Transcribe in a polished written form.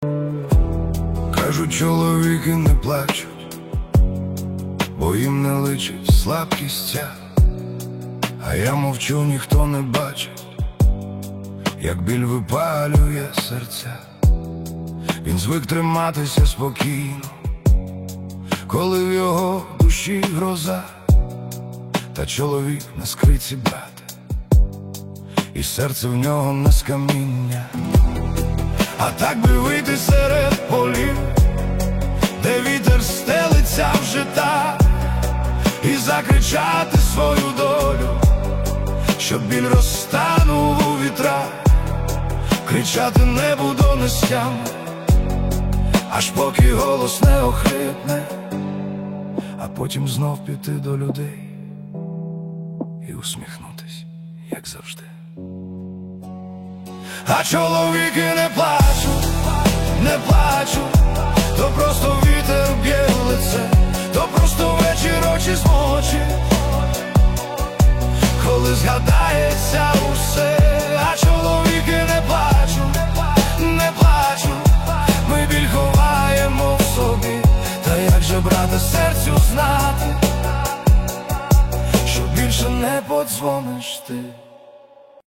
Кажуть, чоловіки не плачуть, бо їм не личить слабкість ця. А я мовчу, ніхто не бачить, як біль випалює серця. Він звик триматися спокійно, коли в його душі гроза. Та чоловік на скриці брат, і серце в нього не з каміння. А так би вийти серед полів, де вітер стелиться в жита, і закричати свою долю, щоб біль розтанув у вітрах. Кричати не буду нестями, аж поки голос не охрипне, а потім знов піти до людей і усміхнутись, як завжди. А чоловіки не плачуть, не плачуть, то просто вітер б'є в лице, то просто вечір очі змочить, коли згадається усе. А чоловіки не плачуть, не плачуть, ми біль ховаємо в собі. Та як же, брате, серцю знати, що більше не подзвониш ти?